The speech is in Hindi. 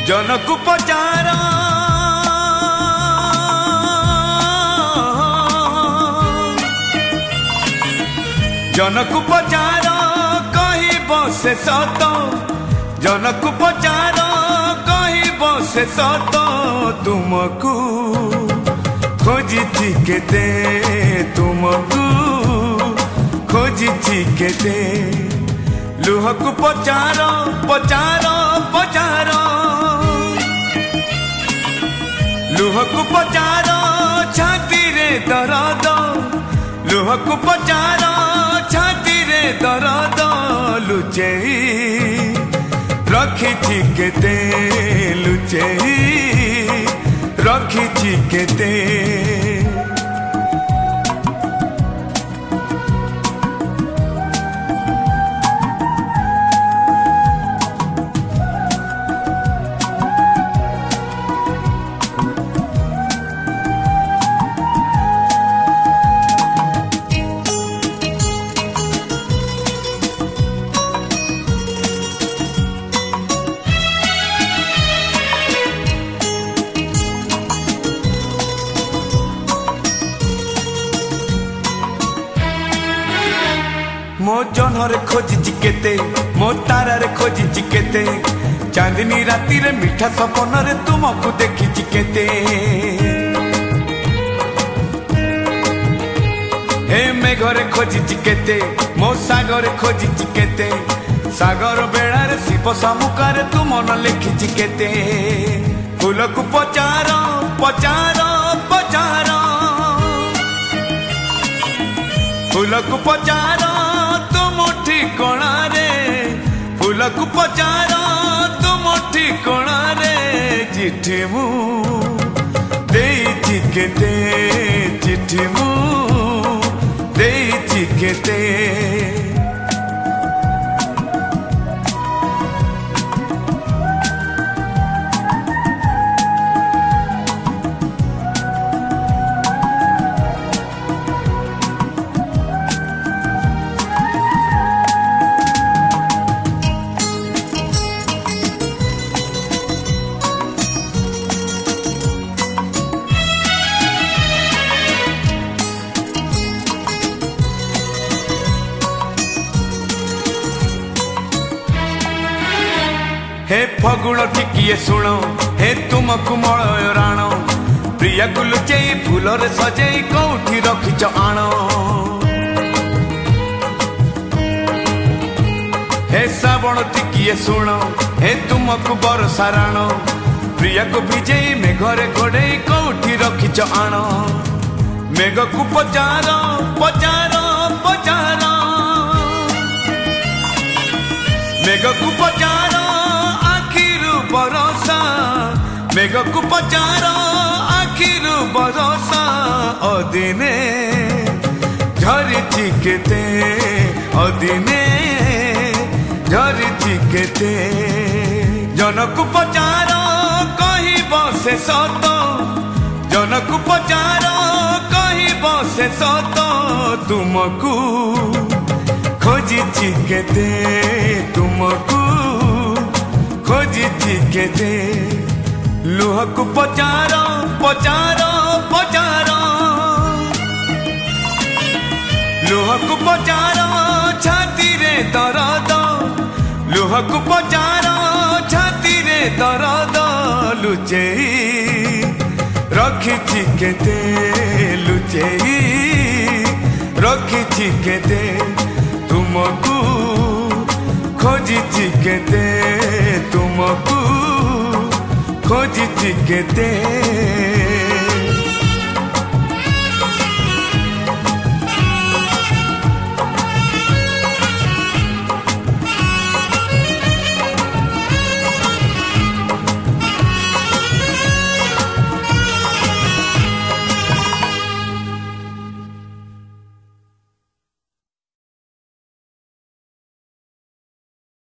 जनकु पचार जनकु पचार कहब से सत जनकु पचार कहब से सत तुमको खोजी केते तुमको खोजी केते लुहकु पचार पचार पचार लुहकु पचार छाती रे दर्द लुहकु पचार छाती रे दर्द लुचेई रखी केते लुचेई रखी केते मो जनरे खोजी केते मो तारारे खोजी केते चांदनी राती रे मीठा सपन रे तुमको देखी केते हे मेघरे खोजी केते मो सागरे खोजी केते सागर बेड़ा रे शिव सामुकारे तू मन लिखी केते फूलकु पचार पचार पचार फूलकु पचार ठिकणा रे फूलकु पचार तुम ठिकणा रे चिठी मु देइछि केते चिठी मु देइछि केते हे फगुण टिकिए सुनो हे तुमको मलय राण प्रिया को लुचेई फूलरे सजेई कौठी रखिच आण हे श्रावण टिकिए सुनो हे तुमको बरसा राण प्रिया को भिजेई मेघरे घोड़ेई कौठी रखिच आण मेघ को पचार पचार पचार मेघ को पचार बरसा मेघ को पचार आखिरु बरसा अदिने झरी केते अदिने झरी केते जनकु पचार कहब से सत जनकु पचार कहब से सत तुमको खोजी केते तुमको खोजी केते लुहकु पचार पचार पचार लुहकु पचार छाती रे दर्द लुहकु पचार छाती रे दर्द लुचेई रखी केते लुचेई रखी केते तुमको खोजी केते तुमको खोजी केते।